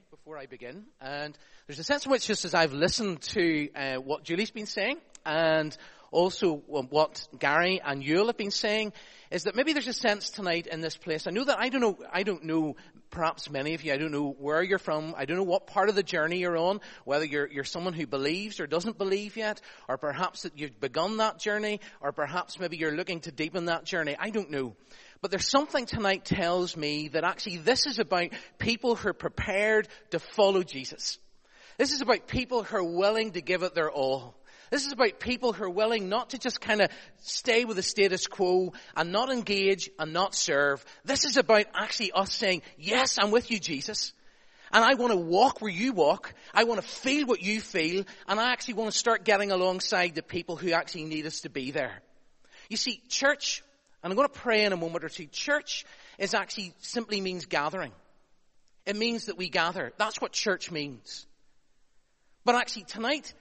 before I begin, and there's a sense in which, just as I've listened to what Julie's been saying, and also what Gary and Yule have been saying, is that maybe there's a sense tonight in this place. I know that I don't know perhaps many of you, I don't know where you're from, I don't know what part of the journey you're on, whether you're someone who believes or doesn't believe yet, or perhaps that you've begun that journey, or perhaps maybe you're looking to deepen that journey. I don't know. But there's something tonight tells me that actually this is about people who are prepared to follow Jesus. This is about people who are willing to give it their all. This is about people who are willing not to just kind of stay with the status quo and not engage and not serve. This is about actually us saying, yes, I'm with you, Jesus. And I want to walk where you walk. I want to feel what you feel. And I actually want to start getting alongside the people who actually need us to be there. You see, church, and I'm going to pray in a moment or two, church is actually simply means gathering. It means that we gather. That's what church means. But actually tonight,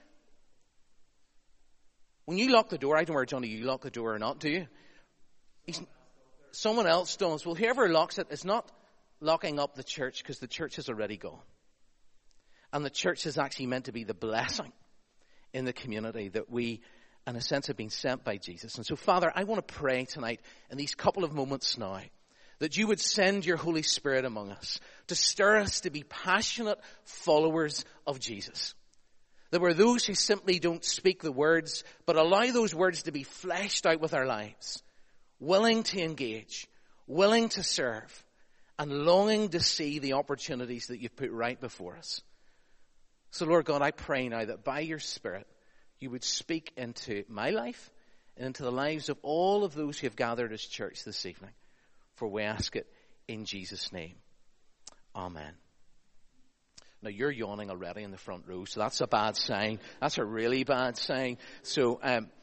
when you lock the door, I don't know where, Johnny, you lock the door or not, do you? Someone else does. Well, whoever locks it is not locking up the church, because the church is already gone. And the church is actually meant to be the blessing in the community that we, in a sense, have been sent by Jesus. And so, Father, I want to pray tonight in these couple of moments now that you would send your Holy Spirit among us to stir us to be passionate followers of Jesus. There were those who simply don't speak the words, but allow those words to be fleshed out with our lives. Willing to engage, willing to serve, and longing to see the opportunities that you've put right before us. So Lord God, I pray now that by your Spirit, you would speak into my life and into the lives of all of those who have gathered as church this evening. For we ask it in Jesus' name. Amen. Now, you're yawning already in the front row, so that's a bad sign. That's a really bad sign. So,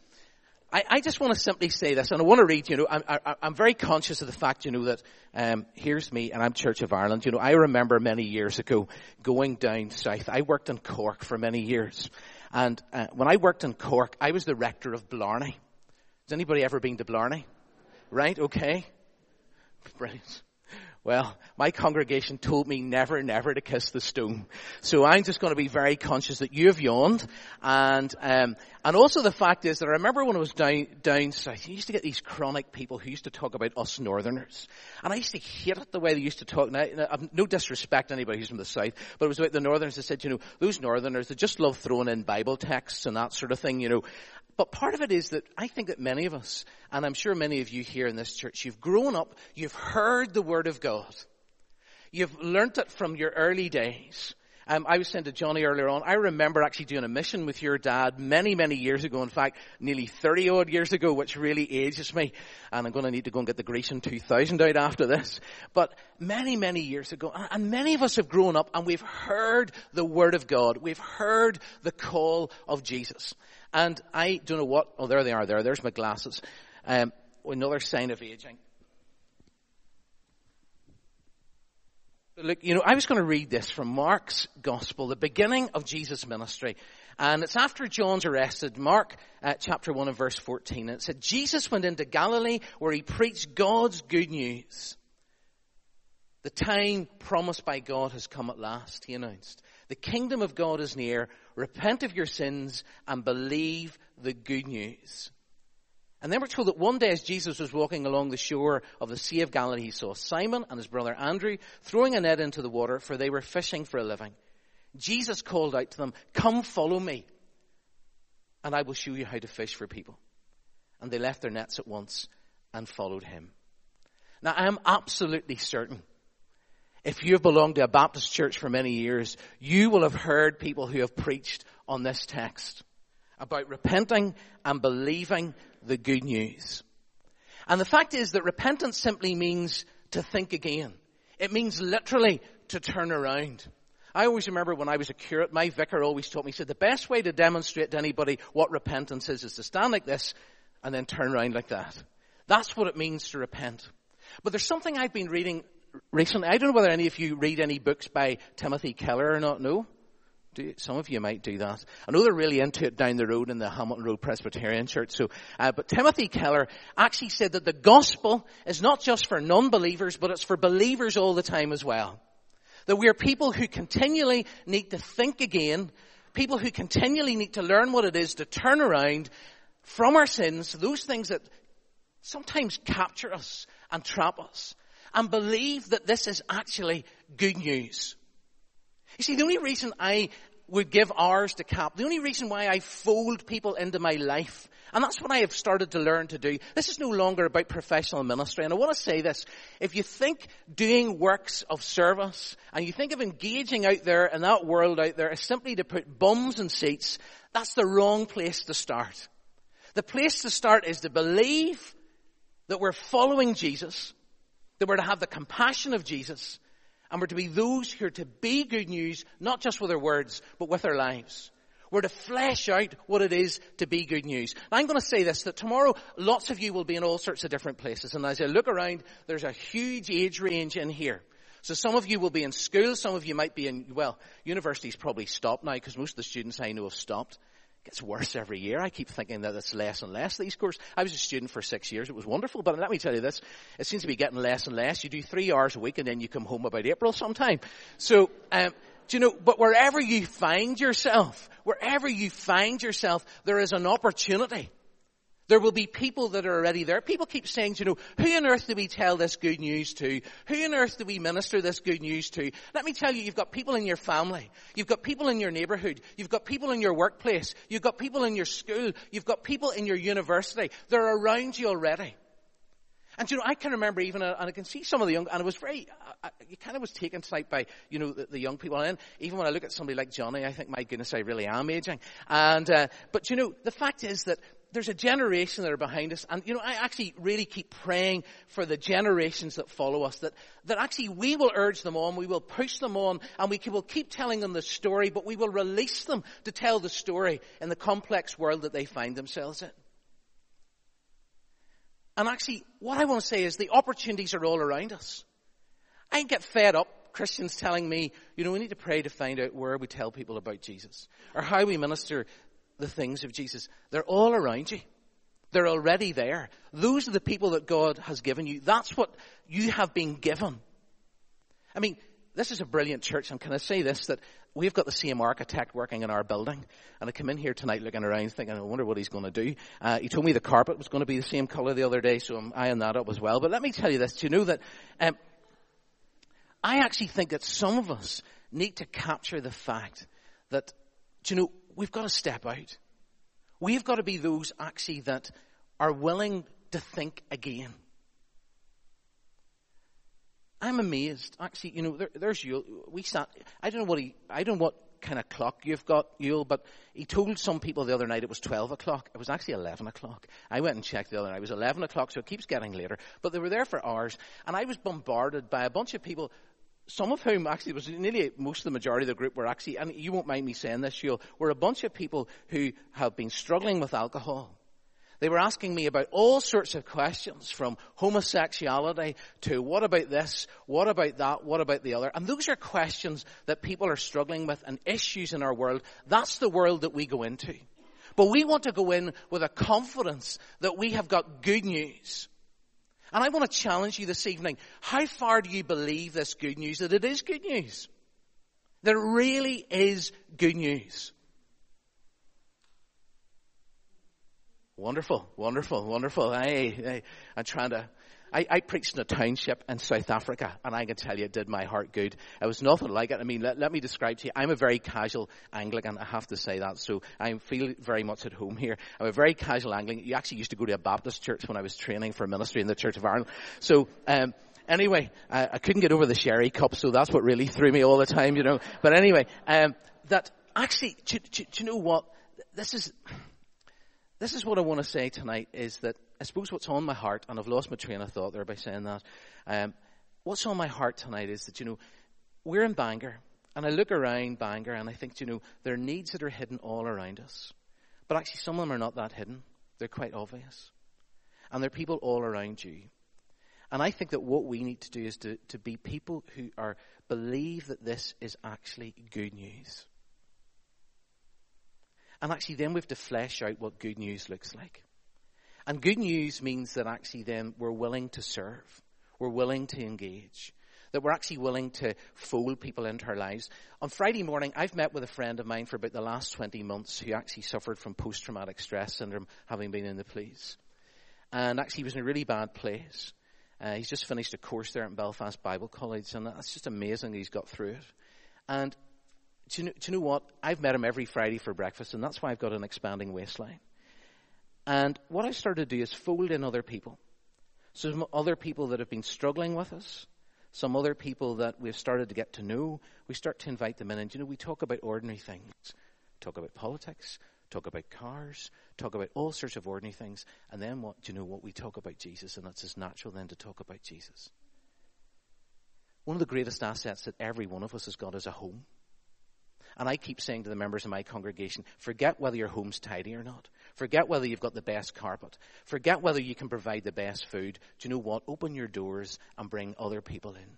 I just want to simply say this, and I want to read, I'm very conscious of the fact, that, here's me, and I'm Church of Ireland. I remember many years ago going down south. I worked in Cork for many years. And when I worked in Cork, I was the rector of Blarney. Has anybody ever been to Blarney? Right, okay. Brilliant. Well, my congregation told me never to kiss the stone. So I'm just going to be very conscious that you have yawned. And also the fact is that I remember when I was down south, you used to get these chronic people who used to talk about us northerners. And I used to hate it the way they used to talk. Now, no disrespect to anybody who's from the south, but it was about the northerners that said, those northerners, they just love throwing in Bible texts and that sort of thing, But part of it is that I think that many of us, and I'm sure many of you here in this church, you've grown up, you've heard the Word of God. You've learnt it from your early days. I was saying to Johnny earlier on, I remember actually doing a mission with your dad many, many years ago. In fact, nearly 30 odd years ago, which really ages me. And I'm going to need to go and get the Grecian 2000 out after this. But many, many years ago, and many of us have grown up and we've heard the Word of God. We've heard the call of Jesus. And I don't know what, oh, there they are there. There's my glasses. Another sign of aging. Look, I was going to read this from Mark's Gospel, the beginning of Jesus' ministry. And it's after John's arrested, Mark chapter 1 and verse 14. And it said, Jesus went into Galilee where he preached God's good news. The time promised by God has come at last, he announced. The kingdom of God is near. Repent of your sins and believe the good news. And then we're told that one day as Jesus was walking along the shore of the Sea of Galilee, he saw Simon and his brother Andrew throwing a net into the water, for they were fishing for a living. Jesus called out to them, "Come follow me, and I will show you how to fish for people." And they left their nets at once and followed him. Now, I am absolutely certain, if you have belonged to a Baptist church for many years, you will have heard people who have preached on this text about repenting and believing the good news. And the fact is that repentance simply means to think again. It means literally to turn around. I always remember when I was a curate, my vicar always taught me, he said, the best way to demonstrate to anybody what repentance is to stand like this and then turn around like that. That's what it means to repent. But there's something I've been reading recently. I don't know whether any of you read any books by Timothy Keller or not. No? Some of you might do that. I know they're really into it down the road in the Hamilton Road Presbyterian Church. But Timothy Keller actually said that the gospel is not just for non-believers, but it's for believers all the time as well. That we are people who continually need to think again, people who continually need to learn what it is to turn around from our sins, those things that sometimes capture us and trap us, and believe that this is actually good news. You see, the only reason I would give ours to CAP, the only reason why I fold people into my life, and that's what I have started to learn to do. This is no longer about professional ministry. And I want to say this. If you think doing works of service and you think of engaging out there in that world out there is simply to put bums in seats, that's the wrong place to start. The place to start is to believe that we're following Jesus, that we're to have the compassion of Jesus, and we're to be those who are to be good news, not just with our words, but with our lives. We're to flesh out what it is to be good news. Now, I'm going to say this, that tomorrow lots of you will be in all sorts of different places. And as I look around, there's a huge age range in here. So some of you will be in school, some of you might be in, well, university's probably stopped now because most of the students I know have stopped. It gets worse every year. I keep thinking that it's less and less, these courses. I was a student for 6 years. It was wonderful. But let me tell you this, it seems to be getting less and less. You do 3 hours a week and then you come home about April sometime. So, do you know, but wherever you find yourself, there is an opportunity. There will be people that are already there. People keep saying, you know, who on earth do we tell this good news to? Who on earth do we minister this good news to? Let me tell you, you've got people in your family. You've got people in your neighborhood. You've got people in your workplace. You've got people in your school. You've got people in your university. They're around you already. And you know, I can remember even, and I can see some of the young, and it was very, you kind of was taken sight by, you know, the young people. And even when I look at somebody like Johnny, I think, my goodness, I really am aging. And, but you know, the fact is that there's a generation that are behind us. And, you know, I actually really keep praying for the generations that follow us, that actually we will urge them on, we will push them on, and we will keep telling them the story, but we will release them to tell the story in the complex world that they find themselves in. And actually, what I want to say is the opportunities are all around us. I get fed up, Christians telling me, you know, we need to pray to find out where we tell people about Jesus, or how we minister the things of Jesus. They're all around you. They're already there. Those are the people that God has given you. That's what you have been given. I mean, this is a brilliant church, and can I say this, that we've got the same architect working in our building, and I come in here tonight looking around thinking, I wonder what he's going to do. He told me the carpet was going to be the same colour the other day, so I'm eyeing that up as well. But let me tell you this, do you know that I actually think that some of us need to capture the fact that, do you know, we've got to step out. We've got to be those actually that are willing to think again. I'm amazed. Actually, you know, there's Yule. I don't know what kind of clock you've got, Yule, but he told some people the other night it was 12 o'clock. It was actually 11 o'clock. I went and checked the other night. It was 11 o'clock, so it keeps getting later. But they were there for hours, and I was bombarded by a bunch of people, some of whom actually, was nearly most of the majority of the group were actually, and you won't mind me saying this, Yule, were a bunch of people who have been struggling with alcohol. They were asking me about all sorts of questions, from homosexuality to what about this, what about that, what about the other. And those are questions that people are struggling with and issues in our world. That's the world that we go into. But we want to go in with a confidence that we have got good news. And I want to challenge you this evening. How far do you believe this good news, that it is good news? That it really is good news. Wonderful, wonderful, wonderful. I'm trying to, I preached in a township in South Africa, and I can tell you it did my heart good. It was nothing like it. I mean, let me describe to you. I'm a very casual Anglican, I have to say that, so I feel very much at home here. I'm a very casual Anglican. You actually used to go to a Baptist church when I was training for ministry in the Church of Ireland. So, anyway, I couldn't get over the sherry cup, so that's what really threw me all the time, you know. But anyway, that actually, do you know what? This is what I want to say tonight, is that I suppose what's on my heart, and I've lost my train of thought there by saying that, what's on my heart tonight is that, you know, we're in Bangor, and I look around Bangor and I think, you know, there are needs that are hidden all around us. But actually some of them are not that hidden. They're quite obvious. And there are people all around you. And I think that what we need to do is to be people who believe that this is actually good news. And actually then we have to flesh out what good news looks like. And good news means that actually then we're willing to serve. We're willing to engage. that we're actually willing to fold people into our lives. On Friday morning, I've met with a friend of mine for about the last 20 months who actually suffered from post-traumatic stress syndrome, having been in the police. And actually was in a really bad place. He's just finished a course there at Belfast Bible College, and that's just amazing he's got through it. And do you know what? I've met him every Friday for breakfast, and that's why I've got an expanding waistline. And what I've started to do is fold in other people. Some other people that have been struggling with us, some other people that we've started to get to know. We start to invite them in, and we talk about ordinary things. Talk about politics, talk about cars, talk about all sorts of ordinary things. And then what we talk about Jesus, and that's as natural then to talk about Jesus. One of the greatest assets that every one of us has got is a home. And I keep saying to the members of my congregation, forget whether your home's tidy or not. Forget whether you've got the best carpet. Forget whether you can provide the best food. Do you know what? Open your doors and bring other people in.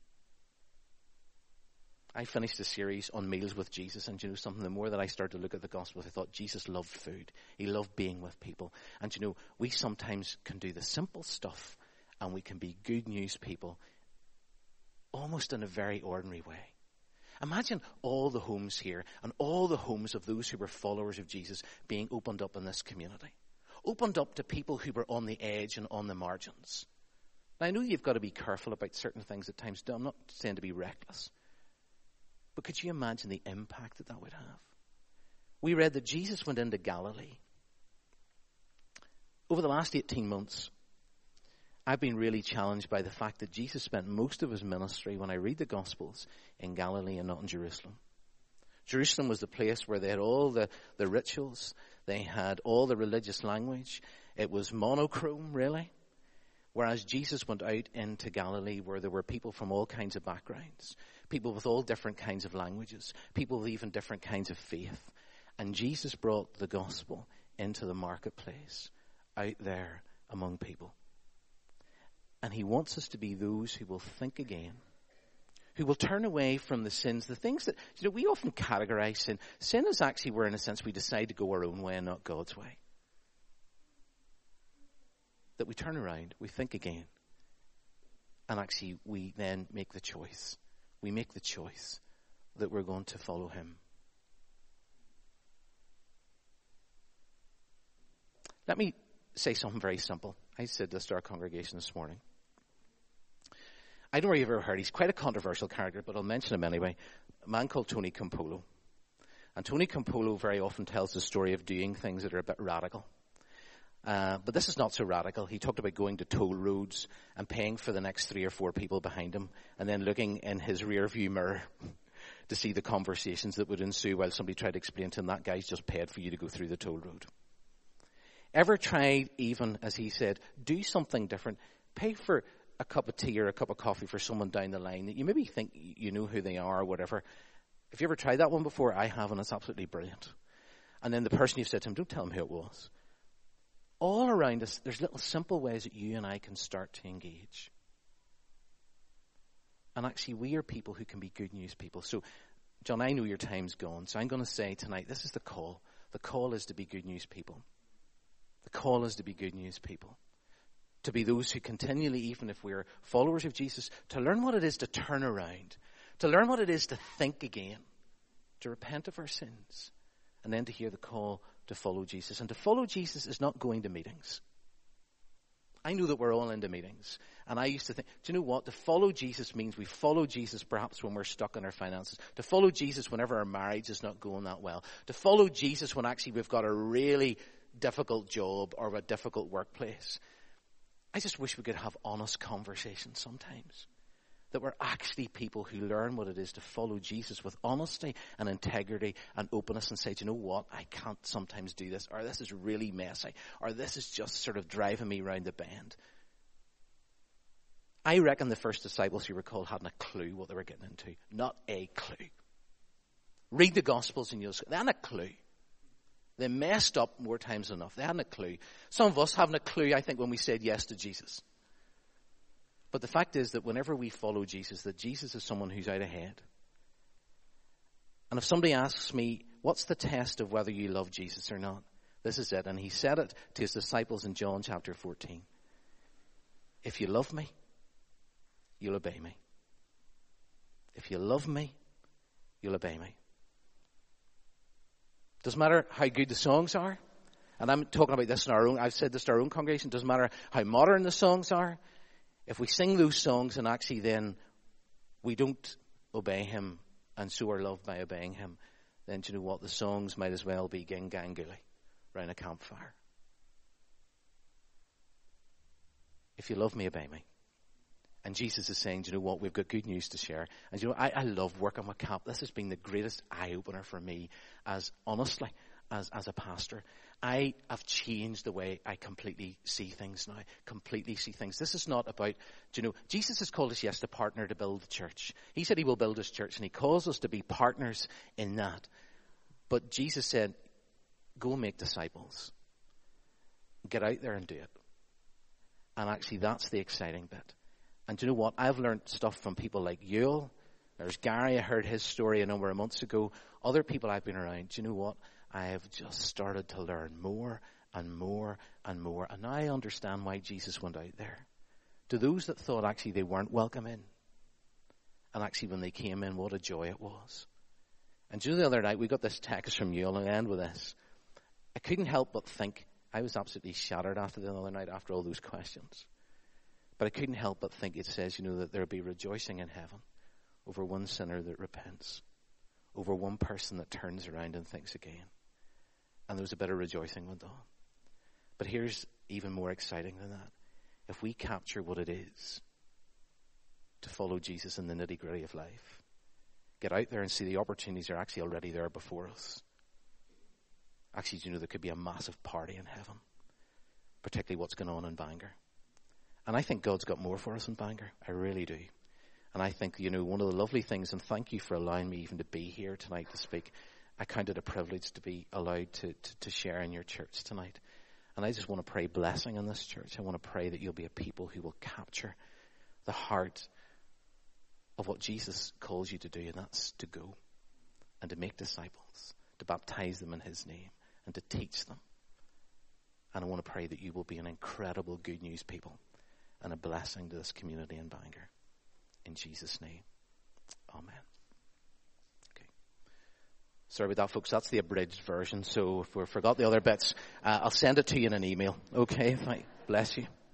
I finished a series on meals with Jesus, and something, the more that I started to look at the Gospels, I thought Jesus loved food. He loved being with people. And we sometimes can do the simple stuff, and we can be good news people, almost in a very ordinary way. Imagine all the homes here and all the homes of those who were followers of Jesus being opened up in this community. Opened up to people who were on the edge and on the margins. Now, I know you've got to be careful about certain things at times. I'm not saying to be reckless. But could you imagine the impact that would have? We read that Jesus went into Galilee. Over the last 18 months, I've been really challenged by the fact that Jesus spent most of his ministry, when I read the Gospels, in Galilee and not in Jerusalem. Jerusalem was the place where they had all the rituals. They had all the religious language. It was monochrome, really. Whereas Jesus went out into Galilee where there were people from all kinds of backgrounds, people with all different kinds of languages, people with even different kinds of faith. And Jesus brought the gospel into the marketplace, out there among people. And he wants us to be those who will think again, who will turn away from the sins, the things that, we often categorize sin. Sin is actually where, in a sense, we decide to go our own way and not God's way. That we turn around, we think again, and actually we then make the choice. We make the choice that we're going to follow him. Let me say something very simple. I said this to our congregation this morning. I don't know if you've ever heard, he's quite a controversial character, but I'll mention him anyway. A man called Tony Campolo. And Tony Campolo very often tells the story of doing things that are a bit radical. But this is not so radical. He talked about going to toll roads and paying for the next 3 or 4 people behind him, and then looking in his rear view mirror to see the conversations that would ensue while somebody tried to explain to him, that guy's just paid for you to go through the toll road. Ever tried, even, as he said, do something different? Pay for a cup of tea or a cup of coffee for someone down the line that you maybe think you know who they are or whatever. Have you ever tried that one before? I have, and it's absolutely brilliant. And then the person you've said to him, don't tell him who it was. All around us, there's little simple ways that you and I can start to engage. And actually, we are people who can be good news people. So, John, I know your time's gone, so I'm going to say tonight, this is the call. The call is to be good news people. The call is to be good news people. To be those who continually, even if we're followers of Jesus, to learn what it is to turn around. To learn what it is to think again. To repent of our sins. And then to hear the call to follow Jesus. And to follow Jesus is not going to meetings. I know that we're all into meetings. And I used to think, do you know what? To follow Jesus means we follow Jesus perhaps when we're stuck in our finances. To follow Jesus whenever our marriage is not going that well. To follow Jesus when actually we've got a really difficult job or a difficult workplace. I just wish we could have honest conversations sometimes. That we're actually people who learn what it is to follow Jesus with honesty and integrity and openness and say, do you know what? I can't sometimes do this, or this is really messy, or this is just sort of driving me round the bend. I reckon the first disciples, you recall, hadn't a clue what they were getting into. Not a clue. Read the Gospels and you'll see, they hadn't a clue. They messed up more times than enough. They hadn't a clue. Some of us haven't a clue, I think, when we said yes to Jesus. But the fact is that whenever we follow Jesus, that Jesus is someone who's out ahead. And if somebody asks me, what's the test of whether you love Jesus or not? This is it. And he said it to his disciples in John chapter 14. If you love me, you'll obey me. If you love me, you'll obey me. Doesn't matter how good the songs are. And I'm talking about this in our own, I've said this to our own congregation. Doesn't matter how modern the songs are. If we sing those songs and actually then we don't obey him and so are loved by obeying him, then do you know what? The songs might as well be Ging Gang Gooly round a campfire. If you love me, obey me. And Jesus is saying, do you know what? We've got good news to share. And you know, I love working with camp. This has been the greatest eye-opener for me as a pastor. I have changed the way I completely see things now. This is not about, do you know, Jesus has called us, yes, to partner to build the church. He said he will build his church, and he calls us to be partners in that. But Jesus said, go and make disciples. Get out there and do it. And actually, that's the exciting bit. And do you know what? I've learned stuff from people like Yule. There's Gary. I heard his story a number of months ago. Other people I've been around. Do you know what? I have just started to learn more and more and more. And now I understand why Jesus went out there. To those that thought actually they weren't welcome in. And actually when they came in, what a joy it was. And do you know the other night, we got this text from Yule, and I end with this. I couldn't help but think, I was absolutely shattered after the other night after all those questions. But I couldn't help but think it says, you know, that there'll be rejoicing in heaven over one sinner that repents, over one person that turns around and thinks again. And there was a bit of rejoicing went on. But here's even more exciting than that. If we capture what it is to follow Jesus in the nitty-gritty of life, get out there and see the opportunities are actually already there before us. Actually, you know, there could be a massive party in heaven, particularly what's going on in Bangor. And I think God's got more for us in Bangor. I really do. And I think, you know, one of the lovely things, and thank you for allowing me even to be here tonight to speak. I count it a privilege to be allowed to share in your church tonight. And I just want to pray blessing in this church. I want to pray that you'll be a people who will capture the heart of what Jesus calls you to do, and that's to go and to make disciples, to baptize them in his name and to teach them. And I want to pray that you will be an incredible good news people and a blessing to this community in Bangor. In Jesus' name, amen. Okay. Sorry about that, folks. That's the abridged version. So if we forgot the other bits, I'll send it to you in an email. Okay, bless you.